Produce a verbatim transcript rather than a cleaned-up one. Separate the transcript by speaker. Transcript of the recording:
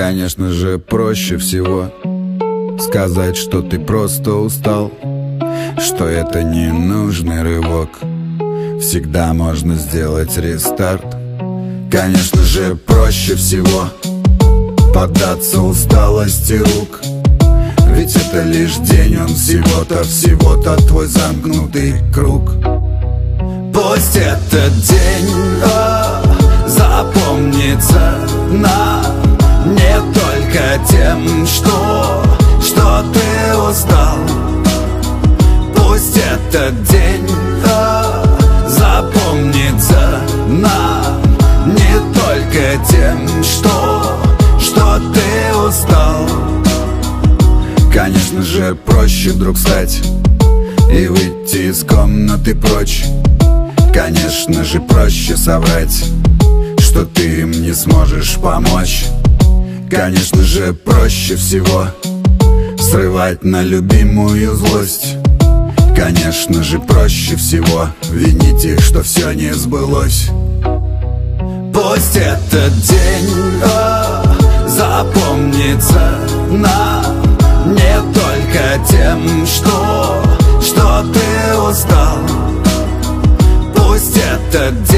Speaker 1: Конечно же, проще всего сказать, что ты просто устал, что это ненужный рывок, всегда можно сделать рестарт. Конечно же, проще всего поддаться усталости рук, ведь это лишь день, он всего-то, всего-то твой замкнутый круг. Пусть этот день о, запомнится нам не только тем, что, что ты устал. Пусть этот день о, запомнится нам не только тем, что, что ты устал. Конечно же, проще вдруг встать и выйти из комнаты прочь. Конечно же, проще соврать, что ты им не сможешь помочь. Конечно же, проще всего срывать на любимую злость. Конечно же, проще всего винить их, что все не сбылось. Пусть этот день о, запомнится нам не только тем, что, что ты устал. Пусть этот день